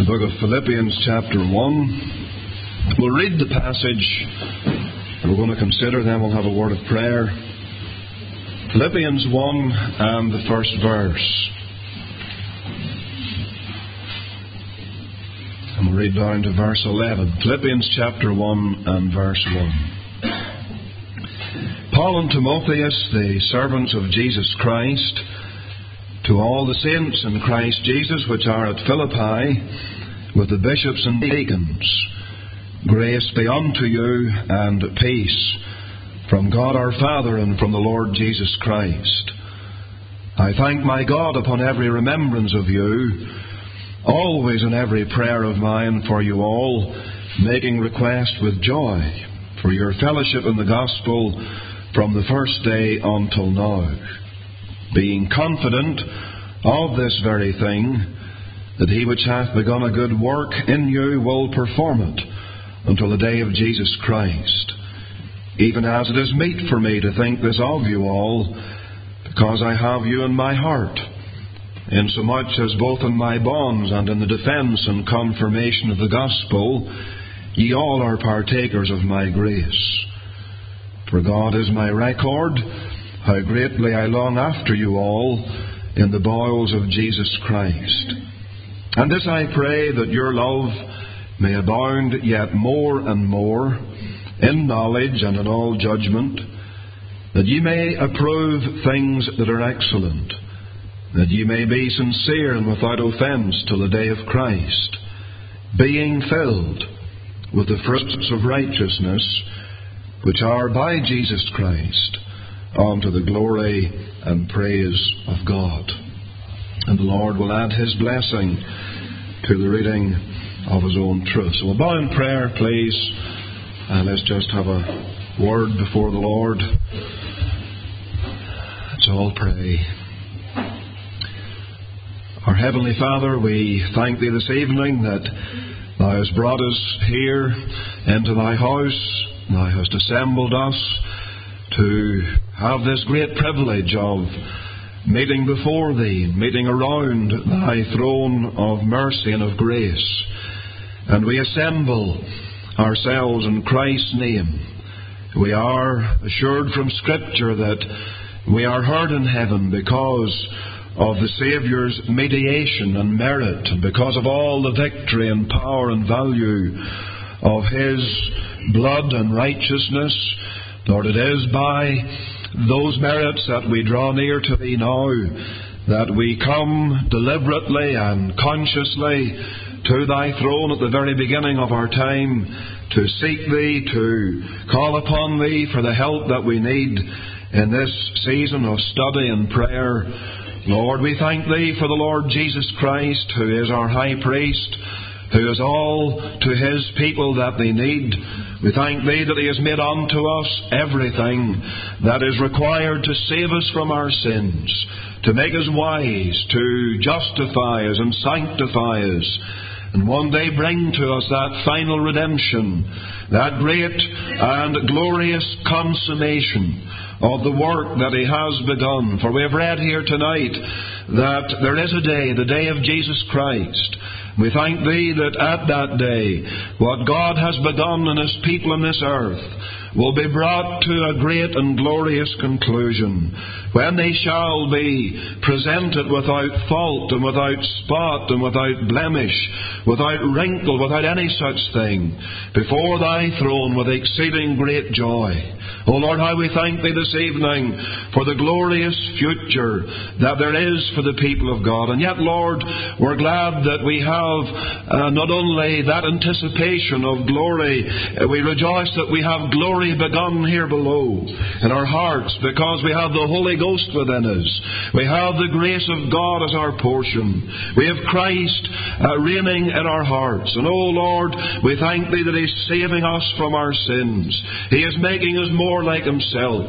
The book of Philippians chapter 1. We'll read the passage we're going to consider, then we'll have a word of prayer. Philippians 1 and the first verse. And we'll read down to verse 11. Philippians chapter 1 and verse 1. Paul and Timotheus, the servants of Jesus Christ, to all the saints in Christ Jesus which are at Philippi, with the bishops and deacons, grace be unto you and peace from God our Father and from the Lord Jesus Christ. I thank my God upon every remembrance of you, always in every prayer of mine for you all, making request with joy for your fellowship in the gospel from the first day until now, being confident of this very thing, that he which hath begun a good work in you will perform it until the day of Jesus Christ. Even as it is meet for me to think this of you all, because I have you in my heart, insomuch as both in my bonds and in the defence and confirmation of the gospel, ye all are partakers of my grace. For God is my record, how greatly I long after you all in the bowels of Jesus Christ. And this I pray, that your love may abound yet more and more in knowledge and in all judgment, that ye may approve things that are excellent, that ye may be sincere and without offence till the day of Christ, being filled with the fruits of righteousness, which are by Jesus Christ, unto the glory and praise of God. And the Lord will add His blessing to the reading of His own truth. So we'll bow in prayer, please, and let's just have a word before the Lord. Let's all pray. Our Heavenly Father, we thank Thee this evening that Thou hast brought us here into Thy house. Thou hast assembled us to have this great privilege of meeting before Thee, meeting around Thy throne of mercy and of grace. And we assemble ourselves in Christ's name. We are assured from Scripture that we are heard in heaven because of the Saviour's mediation and merit, and because of all the victory and power and value of His blood and righteousness. Lord, it is by those merits that we draw near to Thee now, that we come deliberately and consciously to Thy throne at the very beginning of our time, to seek Thee, to call upon Thee for the help that we need in this season of study and prayer. Lord, we thank Thee for the Lord Jesus Christ, who is our high priest, who is all to His people that they need. We thank Thee that He has made unto us everything that is required to save us from our sins, to make us wise, to justify us and sanctify us, and one day bring to us that final redemption, that great and glorious consummation of the work that He has begun. For we have read here tonight that there is a day, the day of Jesus Christ. We thank Thee that at that day, what God has begun in His people on this earth will be brought to a great and glorious conclusion, when they shall be presented without fault and without spot and without blemish, without wrinkle, without any such thing, before Thy throne with exceeding great joy. O Lord, how we thank Thee this evening for the glorious future that there is for the people of God. And yet, Lord, we're glad that we have not only that anticipation of glory, we rejoice that we have glory begun here below in our hearts, because we have the Holy Ghost within us. We have the grace of God as our portion. We have Christ reigning in our hearts. And oh Lord, we thank Thee that He's saving us from our sins. He is making us more like Himself.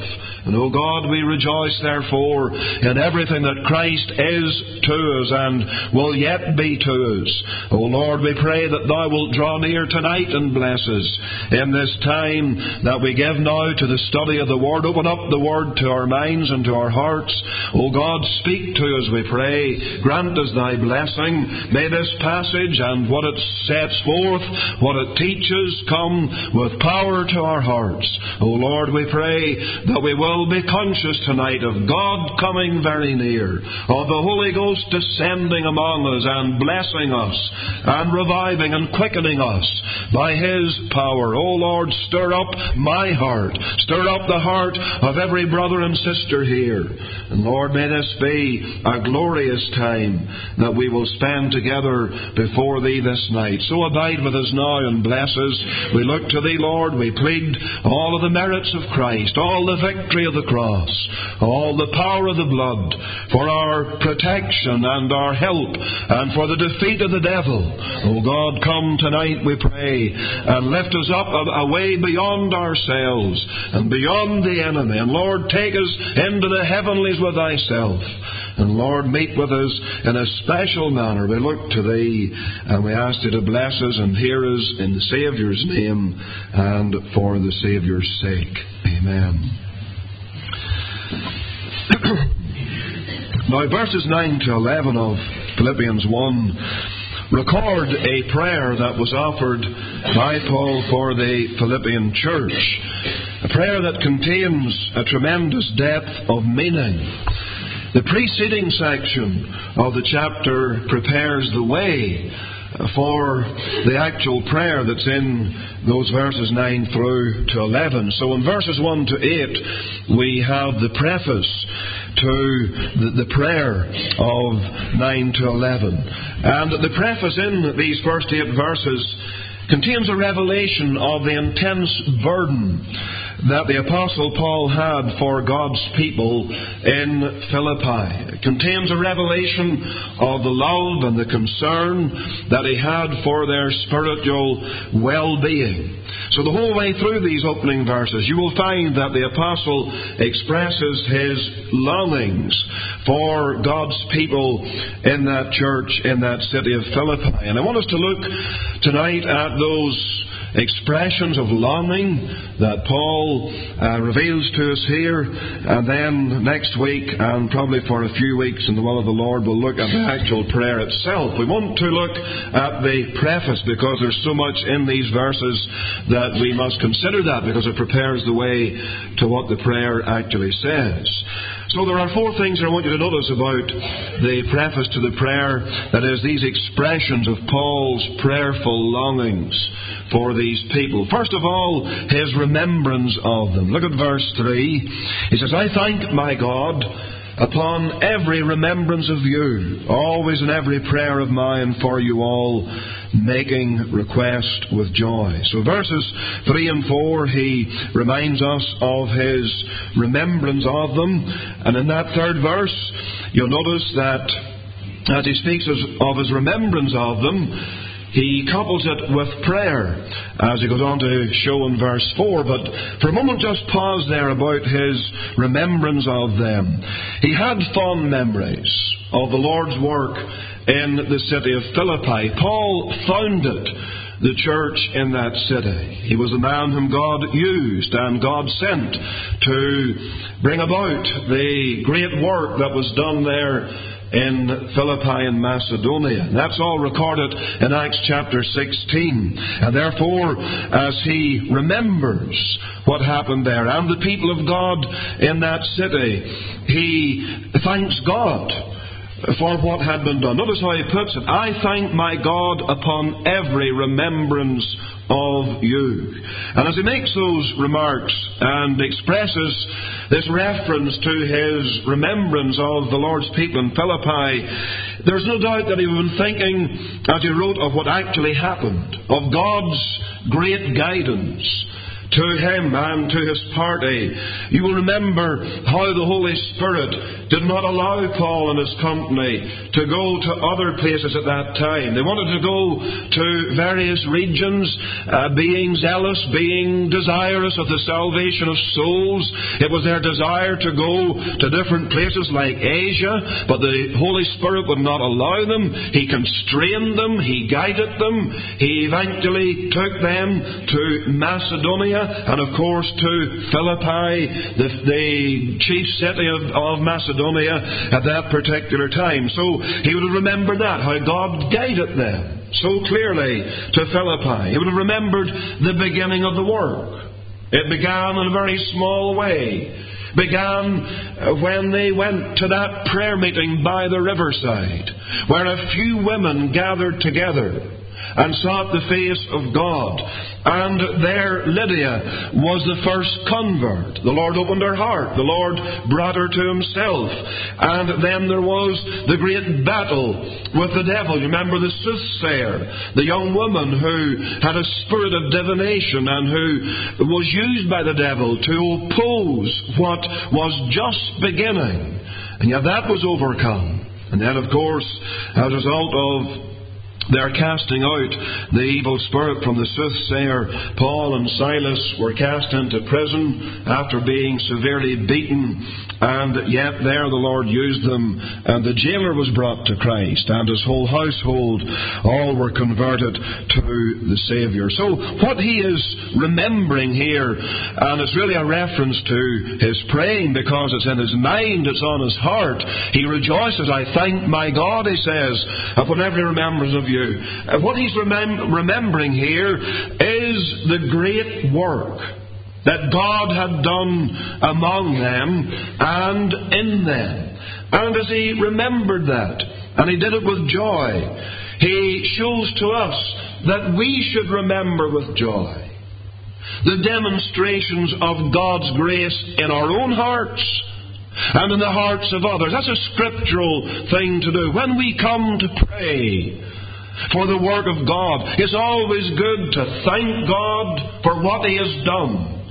And, O God, we rejoice, therefore, in everything that Christ is to us and will yet be to us. O Lord, we pray that Thou wilt draw near tonight and bless us in this time that we give now to the study of the Word. Open up the Word to our minds and to our hearts. O God, speak to us, we pray. Grant us Thy blessing. May this passage and what it sets forth, what it teaches, come with power to our hearts. O Lord, we pray that we will be conscious tonight of God coming very near, of the Holy Ghost descending among us and blessing us and reviving and quickening us by His power. O Lord, stir up my heart, stir up the heart of every brother and sister here. And Lord, may this be a glorious time that we will spend together before Thee this night. So abide with us now and bless us. We look to Thee, Lord. We plead all of the merits of Christ, all the victory of the cross, all the power of the blood for our protection and our help and for the defeat of the devil. O God, come tonight, we pray, and lift us up away beyond ourselves and beyond the enemy. And Lord, take us into the heavenlies with Thyself. And Lord, meet with us in a special manner. We look to Thee and we ask Thee to bless us and hear us in the Saviour's name and for the Saviour's sake. Amen. Now, verses 9 to 11 of Philippians 1 record a prayer that was offered by Paul for the Philippian church. A prayer that contains a tremendous depth of meaning. The preceding section of the chapter prepares the way for the actual prayer that's in those verses 9 through to 11. So in verses 1 to 8, we have the preface to the prayer of 9 to 11. And the preface in these first 8 verses contains a revelation of the intense burden that the Apostle Paul had for God's people in Philippi. It contains a revelation of the love and the concern that he had for their spiritual well-being. So the whole way through these opening verses, you will find that the Apostle expresses his longings for God's people in that church, in that city of Philippi. And I want us to look tonight at those expressions of longing that Paul reveals to us here, and then next week, and probably for a few weeks in the will of the Lord, we'll look at the actual prayer itself. We want to look at the preface because there's so much in these verses that we must consider that, because it prepares the way to what the prayer actually says. So there are 4 things I want you to notice about the preface to the prayer, that is, these expressions of Paul's prayerful longings for these people. First of all, his remembrance of them. Look at verse 3. He says, I thank my God upon every remembrance of you, always in every prayer of mine for you all, making request with joy. So verses 3 and 4, he reminds us of his remembrance of them. And in that third verse, you'll notice that as he speaks of his remembrance of them, he couples it with prayer, as he goes on to show in verse 4. But for a moment, just pause there about his remembrance of them. He had fond memories of the Lord's work in the city of Philippi. Paul founded the church in that city. He was the man whom God used and God sent to bring about the great work that was done there in Philippi and Macedonia. That's all recorded in Acts chapter 16. And therefore, as he remembers what happened there and the people of God in that city, he thanks God for what had been done. Notice how he puts it. I thank my God upon every remembrance of you. And as he makes those remarks and expresses this reference to his remembrance of the Lord's people in Philippi, there's no doubt that he would have been thinking, as he wrote, of what actually happened, of God's great guidance to him and to his party. You will remember how the Holy Spirit did not allow Paul and his company to go to other places at that time. They wanted to go to various regions, being zealous, being desirous of the salvation of souls. It was their desire to go to different places like Asia, but the Holy Spirit would not allow them. He constrained them. He guided them. He eventually took them to Macedonia and, of course, to Philippi, the chief city of Macedonia at that particular time. So he would have remembered that, how God guided them so clearly to Philippi. He would have remembered the beginning of the work. It began in a very small way. Began when they went to that prayer meeting by the riverside, where a few women gathered together and sought the face of God. And there Lydia was the first convert. The Lord opened her heart. The Lord brought her to Himself. And then there was the great battle with the devil. You remember the soothsayer, the young woman who had a spirit of divination and who was used by the devil to oppose what was just beginning. And yet that was overcome. And then, of course, as a result of their casting out the evil spirit from the soothsayer, Paul and Silas were cast into prison after being severely beaten, and yet there the Lord used them, and the jailer was brought to Christ, and his whole household, all were converted to the Saviour. So what he is remembering here, and it's really a reference to his praying, because it's in his mind, it's on his heart. He rejoices. I thank my God, he says, whenever he remembers of you. What he's remembering here is the great work that God had done among them and in them. And as he remembered that, and he did it with joy, he shows to us that we should remember with joy the demonstrations of God's grace in our own hearts and in the hearts of others. That's a scriptural thing to do. When we come to pray for the work of God, it's always good to thank God for what He has done.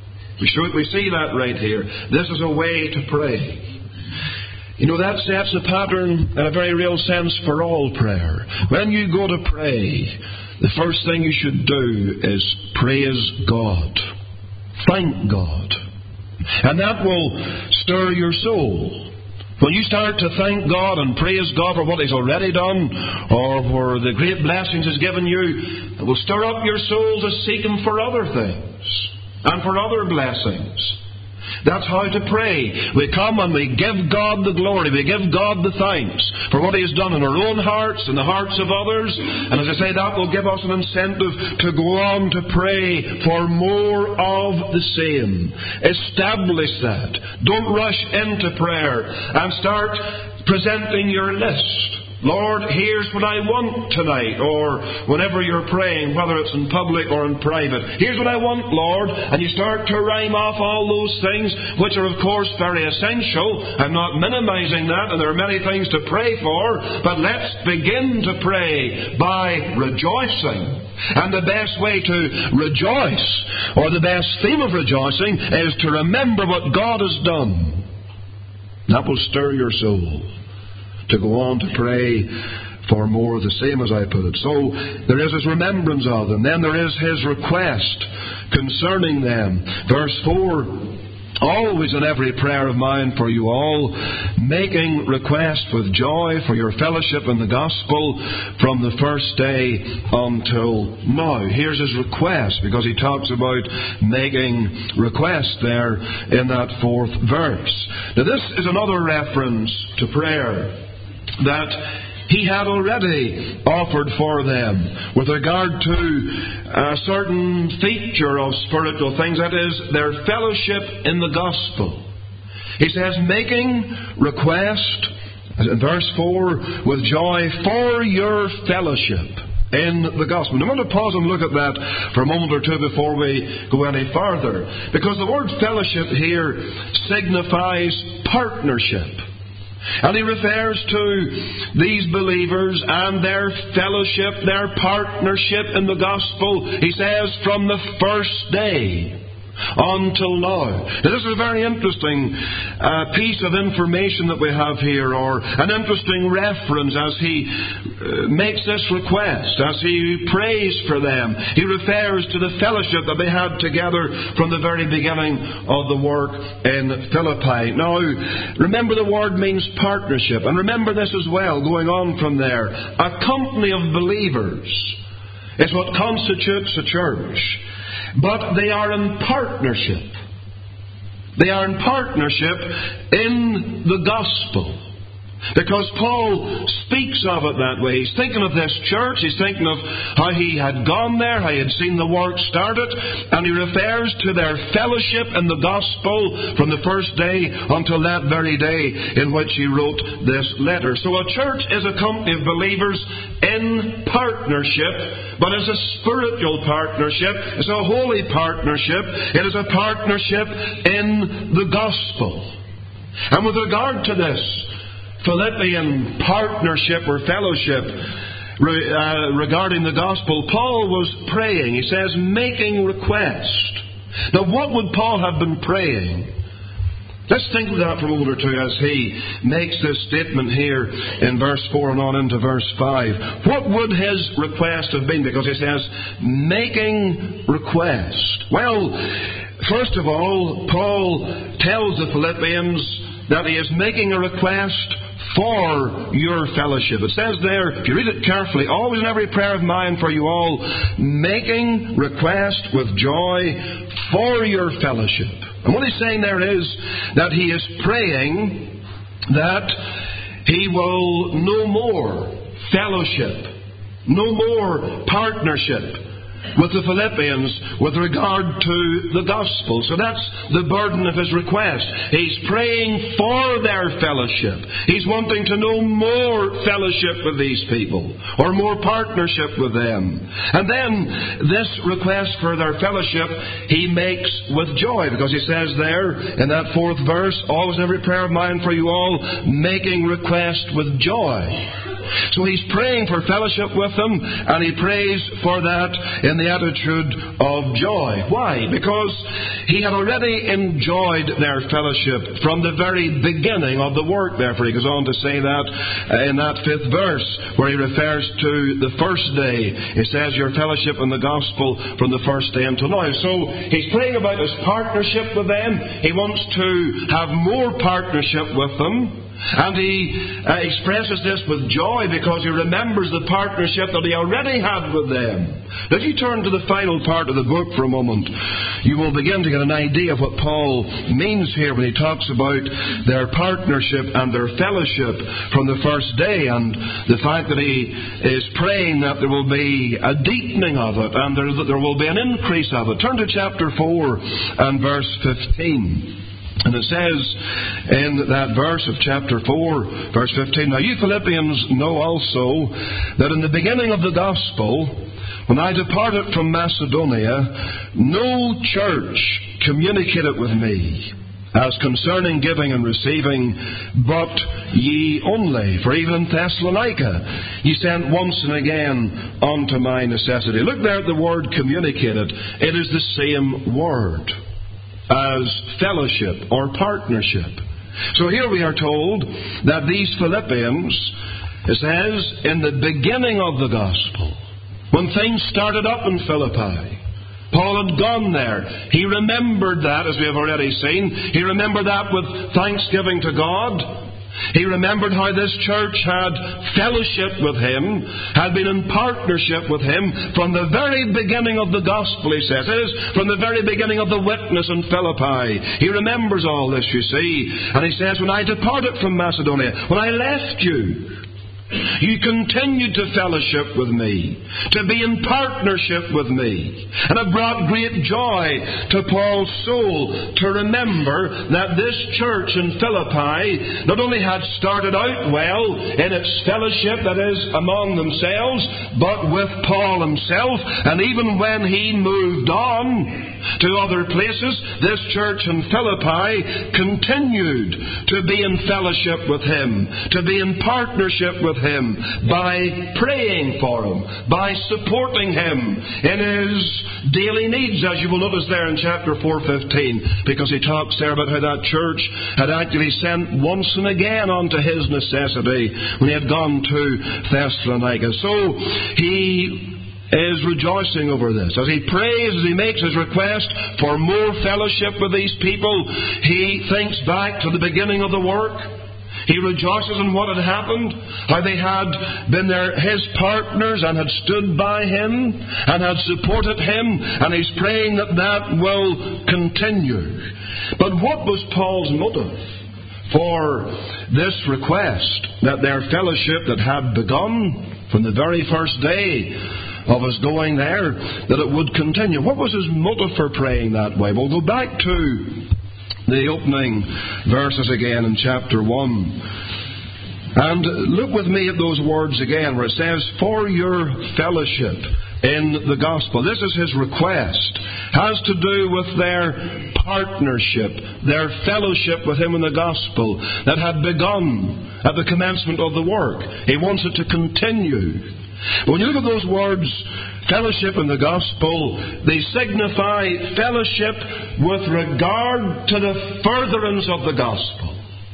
We see that right here. This is a way to pray. You know, that sets a pattern in a very real sense for all prayer. When you go to pray, the first thing you should do is praise God. Thank God. And that will stir your soul. When you start to thank God and praise God for what He's already done, or for the great blessings He's given you, it will stir up your soul to seek Him for other things and for other blessings. That's how to pray. We come and we give God the glory. We give God the thanks for what He has done in our own hearts and the hearts of others. And as I say, that will give us an incentive to go on to pray for more of the same. Establish that. Don't rush into prayer and start presenting your list. Lord, here's what I want tonight, or whenever you're praying, whether it's in public or in private. Here's what I want, Lord, and you start to rhyme off all those things, which are, of course, very essential. I'm not minimizing that, and there are many things to pray for, but let's begin to pray by rejoicing. And the best way to rejoice, or the best theme of rejoicing, is to remember what God has done. That will stir your soul to go on to pray for more of the same, as I put it. So there is His remembrance of them. Then there is His request concerning them. Verse 4, always in every prayer of mine for you all, making request with joy for your fellowship in the gospel from the first day until now. Here's his request, because he talks about making request there in that 4th verse. Now this is another reference to prayer that he had already offered for them with regard to a certain feature of spiritual things, that is, their fellowship in the gospel. He says, making request, in verse 4, with joy for your fellowship in the gospel. Now, I want to pause and look at that for a moment or two before we go any farther, because the word fellowship here signifies partnership. And he refers to these believers and their fellowship, their partnership in the gospel. He says, from the first day. until now. Now, this is a very interesting piece of information that we have here, or an interesting reference as he makes this request, as he prays for them. He refers to the fellowship that they had together from the very beginning of the work in Philippi. Now, remember the word means partnership, and remember this as well, going on from there. A company of believers is what constitutes a church. But they are in partnership. They are in partnership in the gospel. Because Paul speaks of it that way. He's thinking of this church. He's thinking of how he had gone there, how he had seen the work started. And he refers to their fellowship in the gospel from the first day until that very day in which he wrote this letter. So a church is a company of believers in partnership, but it's a spiritual partnership. It's a holy partnership. It is a partnership in the gospel. And with regard to this Philippian partnership or fellowship regarding the gospel, Paul was praying. He says, making request. Now, what would Paul have been praying? Let's think of that for a moment or two as he makes this statement here in verse 4 and on into verse 5. What would his request have been? Because he says, making request. Well, first of all, Paul tells the Philippians that he is making a request for your fellowship. It says there, if you read it carefully, always in every prayer of mine for you all, making request with joy for your fellowship. And what he's saying there is that he is praying that he will no more fellowship, no more partnership with the Philippians with regard to the gospel. So that's the burden of his request. He's praying for their fellowship. He's wanting to know more fellowship with these people, or more partnership with them. And then this request for their fellowship he makes with joy, because he says there in that 4th verse, always in every prayer of mine for you all, making request with joy. So he's praying for fellowship with them, and he prays for that in the attitude of joy. Why? Because he had already enjoyed their fellowship from the very beginning of the work. Therefore, he goes on to say that in that 5th verse, where he refers to the first day. He says, your fellowship in the gospel from the first day until now. So he's praying about his partnership with them. He wants to have more partnership with them. And he expresses this with joy because he remembers the partnership that he already had with them. Now, if you turn to the final part of the book for a moment, you will begin to get an idea of what Paul means here when he talks about their partnership and their fellowship from the first day, and the fact that he is praying that there will be a deepening of it and there will be an increase of it. Turn to chapter 4 and verse 15. And it says in that verse of chapter 4, verse 15, now you Philippians know also that in the beginning of the gospel, when I departed from Macedonia, no church communicated with me as concerning giving and receiving, but ye only. For even in Thessalonica ye sent once and again unto my necessity. Look there at the word communicated. It is the same word as fellowship or partnership. So here we are told that these Philippians, it says, in the beginning of the gospel, when things started up in Philippi, Paul had gone there. He remembered that, as we have already seen. He remembered that with thanksgiving to God. He remembered how this church had fellowship with him, had been in partnership with him from the very beginning of the gospel, he says. It is from the very beginning of the witness in Philippi. He remembers all this, you see. And he says, when I departed from Macedonia, when I left you, you continued to fellowship with me, to be in partnership with me. And it brought great joy to Paul's soul to remember that this church in Philippi not only had started out well in its fellowship, that is, among themselves, but with Paul himself. And even when he moved on to other places, this church in Philippi continued to be in fellowship with him, to be in partnership with him, by praying for him, by supporting him in his daily needs, as you will notice there in chapter 4:15, because he talks there about how that church had actually sent once and again unto his necessity when he had gone to Thessalonica. So he is rejoicing over this. As he prays, as he makes his request for more fellowship with these people, he thinks back to the beginning of the work. He rejoices in what had happened, how they had been his partners and had stood by him and had supported him, and he's praying that that will continue. But what was Paul's motive for this request, that their fellowship that had begun from the very first day of his going there, that it would continue? What was his motive for praying that way? We'll go back to the opening verses again in chapter 1. And look with me at those words again, where it says, for your fellowship in the gospel. This is his request. Has to do with their partnership, their fellowship with him in the gospel that had begun at the commencement of the work. He wants it to continue. But when you look at those words, fellowship in the gospel, they signify fellowship with regard to the furtherance of the gospel.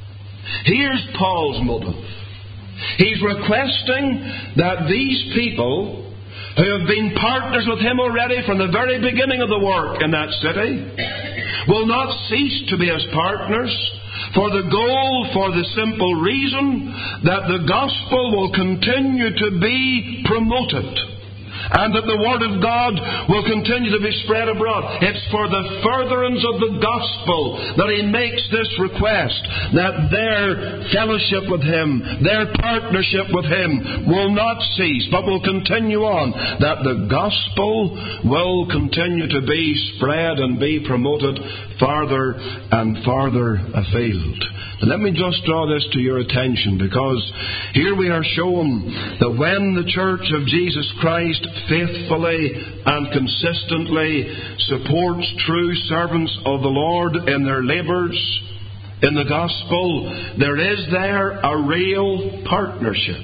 Here's Paul's motive. He's requesting that these people who have been partners with him already from the very beginning of the work in that city will not cease to be his partners, for the goal, for the simple reason that the gospel will continue to be promoted and that the Word of God will continue to be spread abroad. It's for the furtherance of the gospel that he makes this request, that their fellowship with him, their partnership with him will not cease, but will continue on, that the gospel will continue to be spread and be promoted farther and farther afield. And let me just draw this to your attention, because here we are shown that when the Church of Jesus Christ faithfully and consistently supports true servants of the Lord in their labours in the gospel, there is there a real partnership.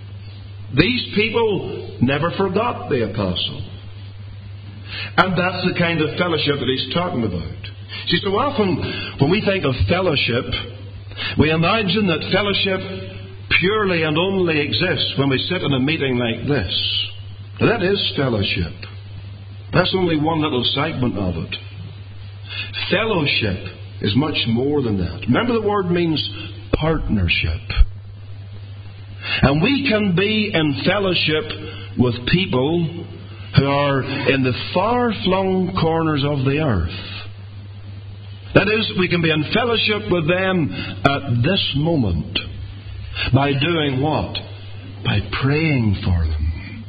These people never forgot the apostle. And that's the kind of fellowship that he's talking about. See, so often when we think of fellowship, we imagine that fellowship purely and only exists when we sit in a meeting like this. That is fellowship. That's only one little segment of it. Fellowship is much more than that. Remember, the word means partnership. And we can be in fellowship with people who are in the far-flung corners of the earth. That is, we can be in fellowship with them at this moment. By doing what? By praying for them.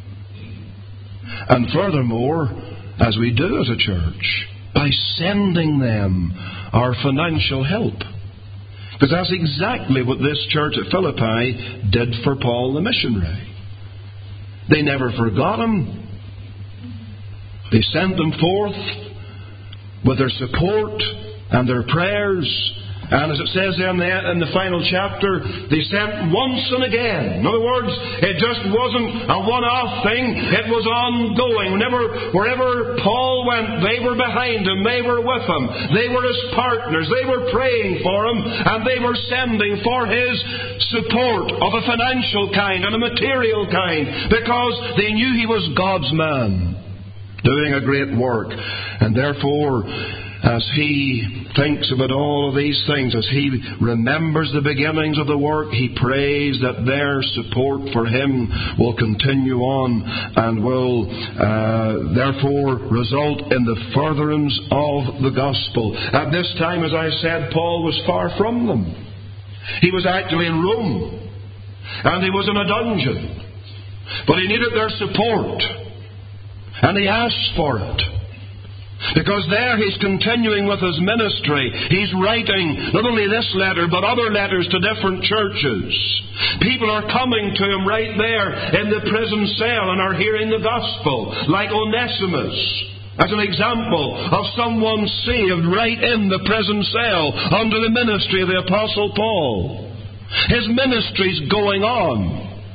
And furthermore, as we do as a church, by sending them our financial help. Because that's exactly what this church at Philippi did for Paul the missionary. They never forgot him. They sent them forth with their support and their prayers. And as it says in the final chapter, they sent once and again. In other words, it just wasn't a one-off thing. It was ongoing. Wherever Paul went, they were behind him. They were with him. They were his partners. They were praying for him. And they were sending for his support of a financial kind and a material kind, because they knew he was God's man, doing a great work. And therefore, as he thinks about all of these things, as he remembers the beginnings of the work, he prays that their support for him will continue on and will therefore result in the furtherance of the gospel. At this time, as I said, Paul was far from them. He was actually in Rome, and he was in a dungeon. But he needed their support, and he asked for it. Because there he's continuing with his ministry. He's writing not only this letter, but other letters to different churches. People are coming to him right there in the prison cell and are hearing the gospel, like Onesimus, as an example of someone saved right in the prison cell under the ministry of the Apostle Paul. His ministry's going on.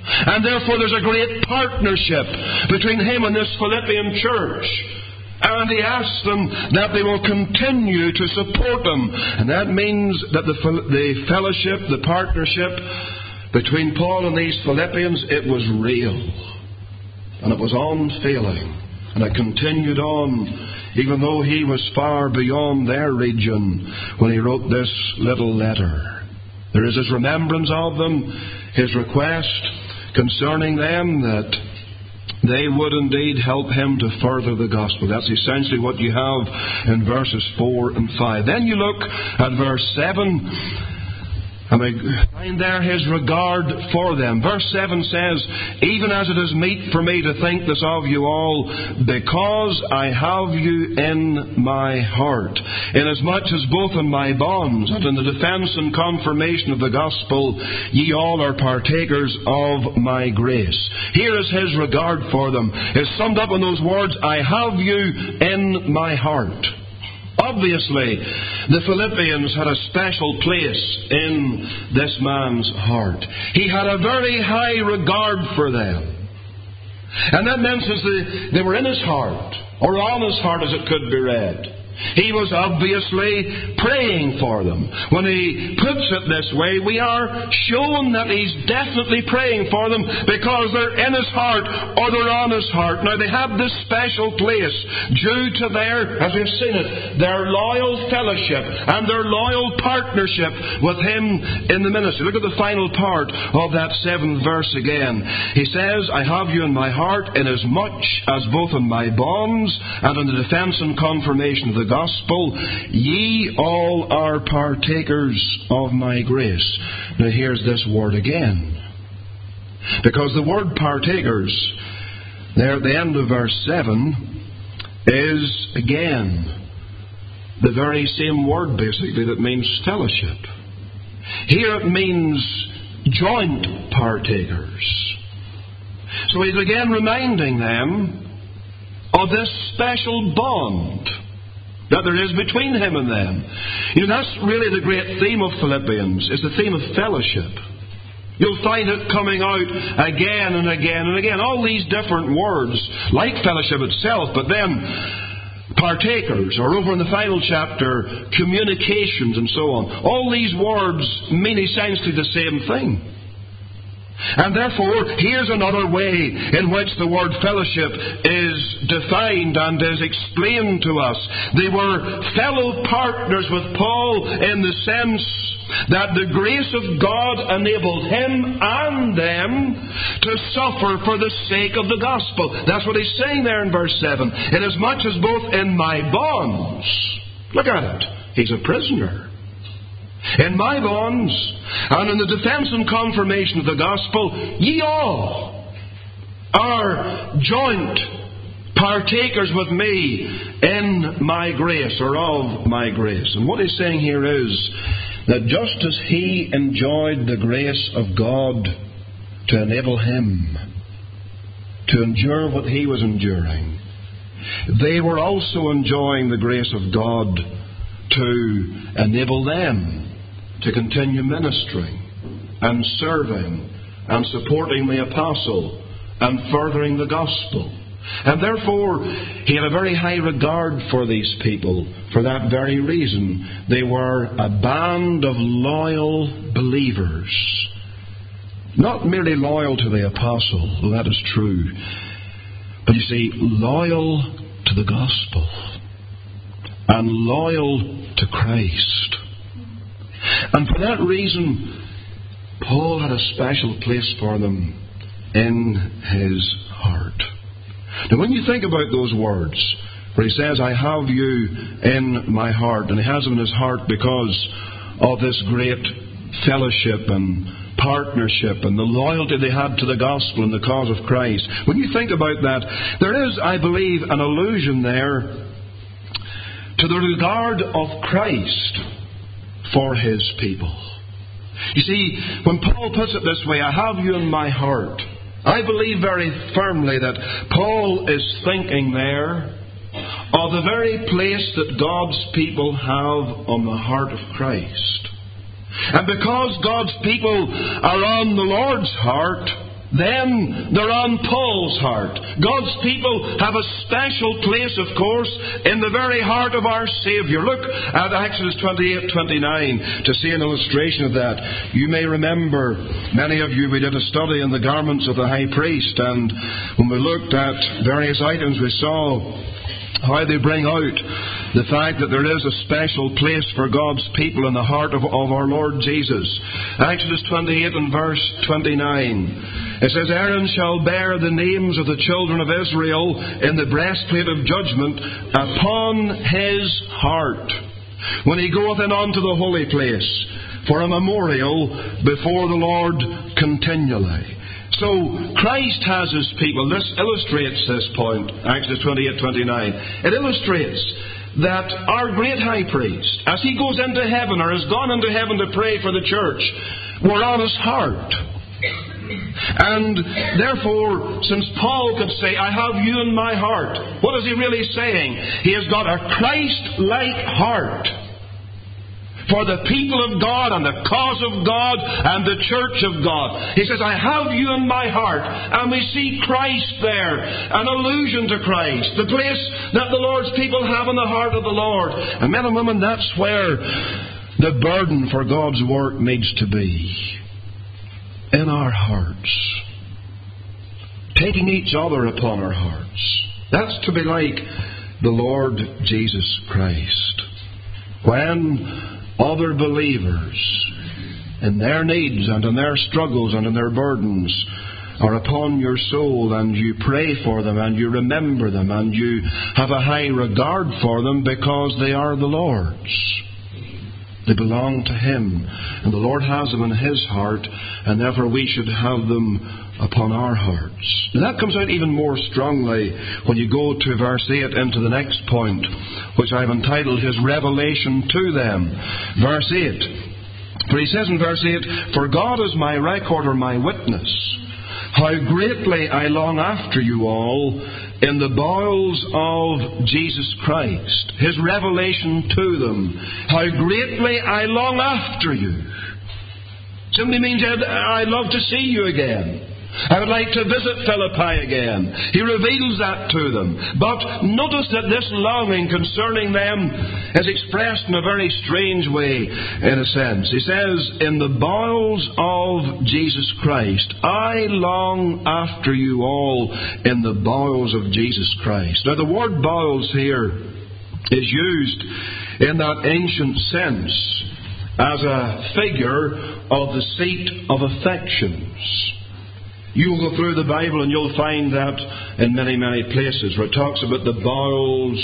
And therefore there's a great partnership between him and this Philippian church. And he asks them that they will continue to support him. And that means that the fellowship, the partnership between Paul and these Philippians, it was real. And it was unfailing. And it continued on, even though he was far beyond their region when he wrote this little letter. There is his remembrance of them, his request concerning them that they would indeed help him to further the gospel. That's essentially what you have in verses 4 and 5. Then you look at verse 7. And we find there his regard for them. Verse 7 says, even as it is meet for me to think this of you all, because I have you in my heart, inasmuch as both in my bonds and in the defence and confirmation of the gospel, ye all are partakers of my grace. Here is his regard for them. It's summed up in those words, I have you in my heart. Obviously, the Philippians had a special place in this man's heart. He had a very high regard for them. And that meant that they were in his heart, or on his heart as it could be read. He was obviously praying for them. When he puts it this way, we are shown that he's definitely praying for them because they're in his heart or they're on his heart. Now, they have this special place due to their, as we've seen it, their loyal fellowship and their loyal partnership with him in the ministry. Look at the final part of that 7th verse again. He says, I have you in my heart, inasmuch as both in my bonds and in the defence and confirmation of the gospel, ye all are partakers of my grace. Now here's this word again. Because the word partakers, there at the end of verse 7, is again the very same word basically that means fellowship. Here it means joint partakers. So he's again reminding them of this special bond that there is between him and them. You know, that's really the great theme of Philippians, is the theme of fellowship. You'll find it coming out again and again and again. All these different words, like fellowship itself, but then partakers, or over in the final chapter, communications and so on. All these words mean essentially the same thing. And therefore, here's another way in which the word fellowship is defined and is explained to us. They were fellow partners with Paul in the sense that the grace of God enabled him and them to suffer for the sake of the gospel. That's what he's saying there in verse 7. Inasmuch as both in my bonds, look at it, he's a prisoner. In my bonds and in the defence and confirmation of the gospel, ye all are joint partakers with me in my grace, or of my grace. And what he's saying here is that just as he enjoyed the grace of God to enable him to endure what he was enduring, they were also enjoying the grace of God to enable them to continue ministering and serving and supporting the apostle and furthering the gospel. And therefore, he had a very high regard for these people for that very reason. They were a band of loyal believers. Not merely loyal to the apostle, though that is true, but you see, loyal to the gospel and loyal to Christ. And for that reason, Paul had a special place for them in his heart. Now, when you think about those words, where he says, I have you in my heart, and he has them in his heart because of this great fellowship and partnership and the loyalty they had to the gospel and the cause of Christ. When you think about that, there is, I believe, an allusion there to the regard of Christ for his people. You see, when Paul puts it this way, I have you in my heart, I believe very firmly that Paul is thinking there of the very place that God's people have on the heart of Christ. And because God's people are on the Lord's heart, then they're on Paul's heart. God's people have a special place, of course, in the very heart of our Saviour. Look at Exodus 28:29 to see an illustration of that. You may remember, many of you, we did a study in the garments of the high priest, and when we looked at various items, we saw how they bring out the fact that there is a special place for God's people in the heart of our Lord Jesus. Exodus 28 and verse 29. It says, Aaron shall bear the names of the children of Israel in the breastplate of judgment upon his heart, when he goeth in unto the holy place, for a memorial before the Lord continually. So Christ has his people. This illustrates this point, Exodus 28:29. It illustrates that our great high priest, as he goes into heaven or has gone into heaven to pray for the church, we're on his heart. And therefore, since Paul could say, I have you in my heart, what is he really saying? He has got a Christ-like heart for the people of God and the cause of God and the church of God. He says, I have you in my heart. And we see Christ there, an allusion to Christ, the place that the Lord's people have in the heart of the Lord. And men and women, that's where the burden for God's work needs to be. In our hearts. Taking each other upon our hearts. That's to be like the Lord Jesus Christ. When other believers, in their needs and in their struggles and in their burdens, are upon your soul, and you pray for them and you remember them and you have a high regard for them because they are the Lord's. They belong to Him, and the Lord has them in His heart, and therefore we should have them upon our hearts. Now that comes out even more strongly when you go to verse 8 into the next point, which I've entitled His revelation to them. Verse 8. For He says in verse 8, For God is my record or my witness, how greatly I long after you all in the bowels of Jesus Christ. His revelation to them. How greatly I long after you. Simply means I love to see you again. I would like to visit Philippi again. He reveals that to them. But notice that this longing concerning them is expressed in a very strange way, in a sense. He says, in the bowels of Jesus Christ, I long after you all in the bowels of Jesus Christ. Now the word bowels here is used in that ancient sense as a figure of the seat of affections. You'll go through the Bible and you'll find that in many, many places where it talks about the bowels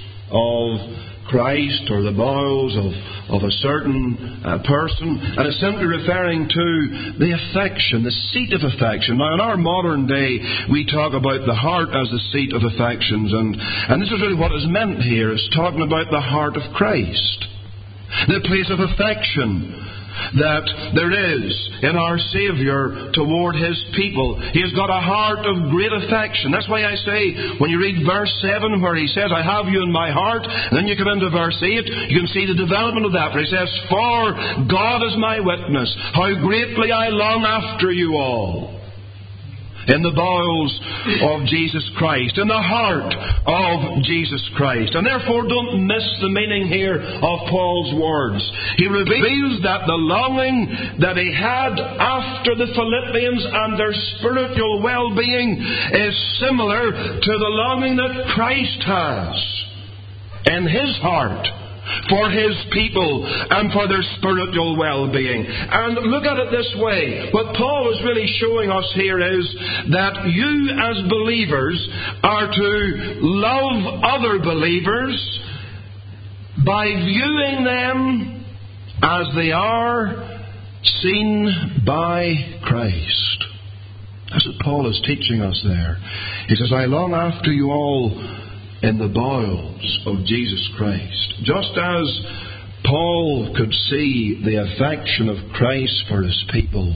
of Christ or the bowels of a certain person. And it's simply referring to the affection, the seat of affection. Now in our modern day we talk about the heart as the seat of affections. And this is really what is meant here. It's talking about the heart of Christ. The place of affection that there is in our Saviour toward His people. He has got a heart of great affection. That's why I say, when you read verse 7 where He says, I have you in my heart, and then you come into verse 8, you can see the development of that, where He says, For God is my witness, how greatly I long after you all. In the bowels of Jesus Christ, in the heart of Jesus Christ. And therefore don't miss the meaning here of Paul's words. He reveals that the longing that he had after the Philippians and their spiritual well-being is similar to the longing that Christ has in His heart for His people and for their spiritual well-being. And look at it this way. What Paul is really showing us here is that you as believers are to love other believers by viewing them as they are seen by Christ. That's what Paul is teaching us there. He says, I long after you all in the bowels of Jesus Christ. Just as Paul could see the affection of Christ for his people,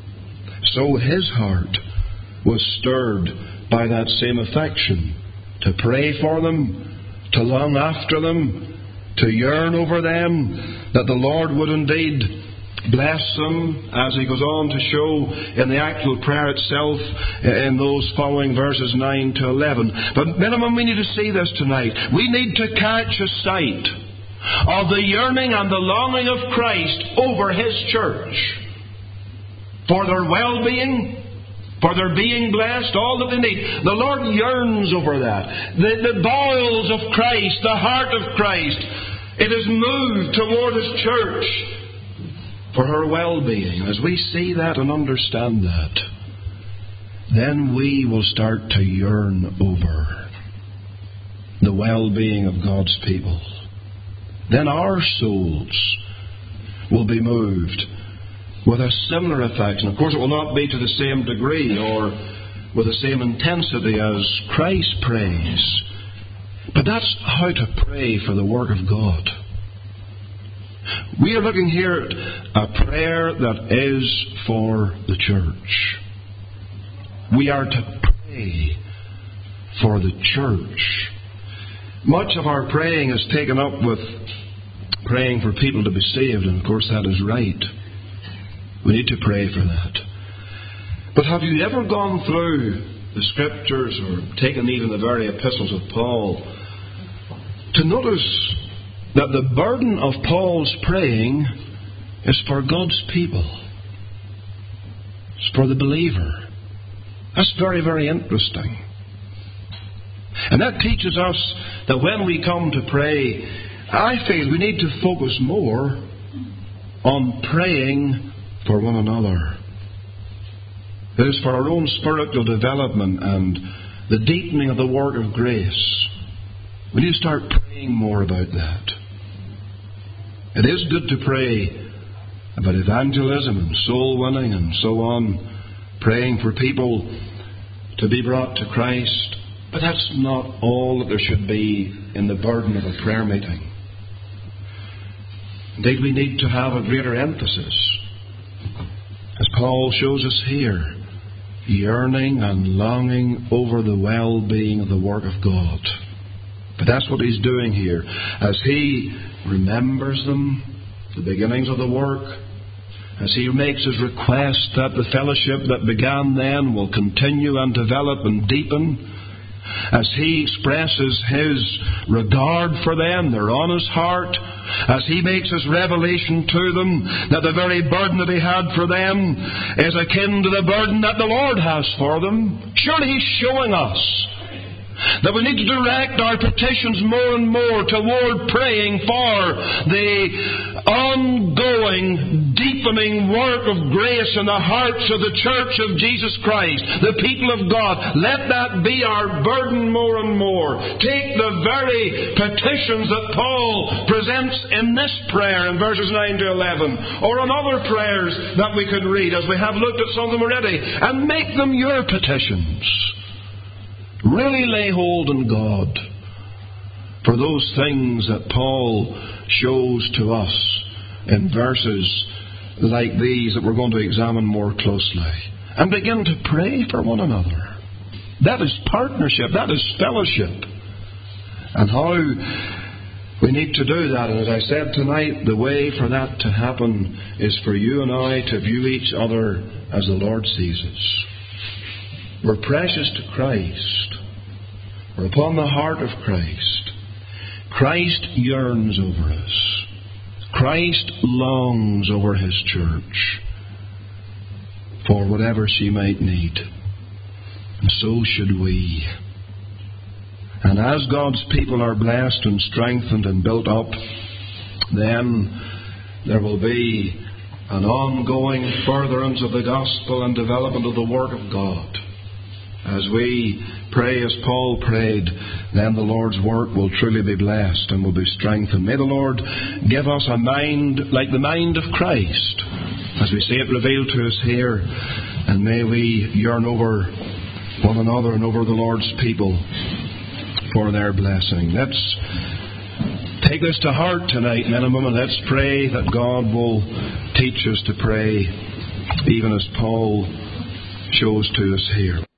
so his heart was stirred by that same affection, to pray for them, to long after them, to yearn over them, that the Lord would indeed bless them, as he goes on to show in the actual prayer itself in those following verses 9 to 11. But minimum, we need to see this tonight. We need to catch a sight of the yearning and the longing of Christ over His church, for their well-being, for their being blessed, all that they need. The Lord yearns over that. The bowels of Christ, the heart of Christ, it is moved toward His church for her well-being. As we see that and understand that, then we will start to yearn over the well-being of God's people. Then our souls will be moved with a similar affection. Of course, it will not be to the same degree or with the same intensity as Christ prays. But that's how to pray for the work of God. We are looking here at a prayer that is for the church. We are to pray for the church. Much of our praying is taken up with praying for people to be saved, and of course that is right. We need to pray for that. But have you ever gone through the Scriptures or taken even the very epistles of Paul to notice that the burden of Paul's praying is for God's people? It's for the believer. That's very, very interesting. And that teaches us that when we come to pray, I feel we need to focus more on praying for one another. It is for our own spiritual development and the deepening of the work of grace. We need to start praying more about that. It is good to pray about evangelism and soul winning and so on, praying for people to be brought to Christ. But that's not all that there should be in the burden of a prayer meeting. Indeed, we need to have a greater emphasis, as Paul shows us here, yearning and longing over the well-being of the work of God. But that's what he's doing here. As he remembers them, the beginnings of the work, as he makes his request that the fellowship that began then will continue and develop and deepen, as he expresses his regard for them, they're on his heart, as he makes his revelation to them that the very burden that he had for them is akin to the burden that the Lord has for them. Surely he's showing us that we need to direct our petitions more and more toward praying for the ongoing, deepening work of grace in the hearts of the Church of Jesus Christ, the people of God. Let that be our burden more and more. Take the very petitions that Paul presents in this prayer in verses 9 to 11, or in other prayers that we could read, as we have looked at some of them already, and make them your petitions. Really lay hold on God for those things that Paul shows to us in verses like these that we're going to examine more closely. And begin to pray for one another. That is partnership. That is fellowship. And how we need to do that. And as I said tonight, the way for that to happen is for you and I to view each other as the Lord sees us. We're precious to Christ. We're upon the heart of Christ. Christ yearns over us. Christ longs over His church for whatever she might need. And so should we. And as God's people are blessed and strengthened and built up, then there will be an ongoing furtherance of the gospel and development of the work of God. As we pray as Paul prayed, then the Lord's work will truly be blessed and will be strengthened. May the Lord give us a mind like the mind of Christ, as we see it revealed to us here, and may we yearn over one another and over the Lord's people for their blessing. Let's take this to heart tonight, minimum, and let's pray that God will teach us to pray even as Paul shows to us here.